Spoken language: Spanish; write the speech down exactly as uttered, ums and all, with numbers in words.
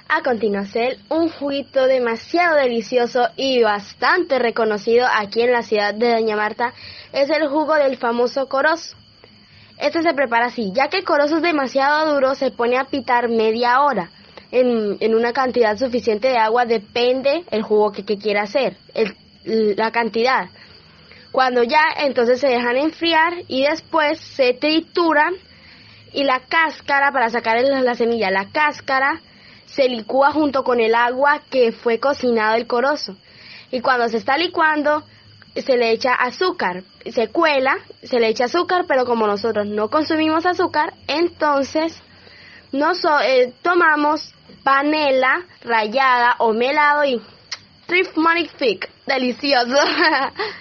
A continuación, un juguito demasiado delicioso y bastante reconocido aquí en la ciudad de Doña Marta es el jugo del famoso corozo. Este se prepara así, ya que el corozo es demasiado duro, se pone a pitar media hora en, en una cantidad suficiente de agua, depende el jugo que, que quiera hacer, el, la cantidad. Cuando ya, entonces se dejan enfriar y después se trituran y la cáscara, para sacar la, la semilla, la cáscara se licúa junto con el agua que fue cocinado el corozo. Y cuando se está licuando, se le echa azúcar, se cuela, se le echa azúcar, pero como nosotros no consumimos azúcar, entonces nos eh, tomamos panela rallada o melado y Trif magnifique, delicioso.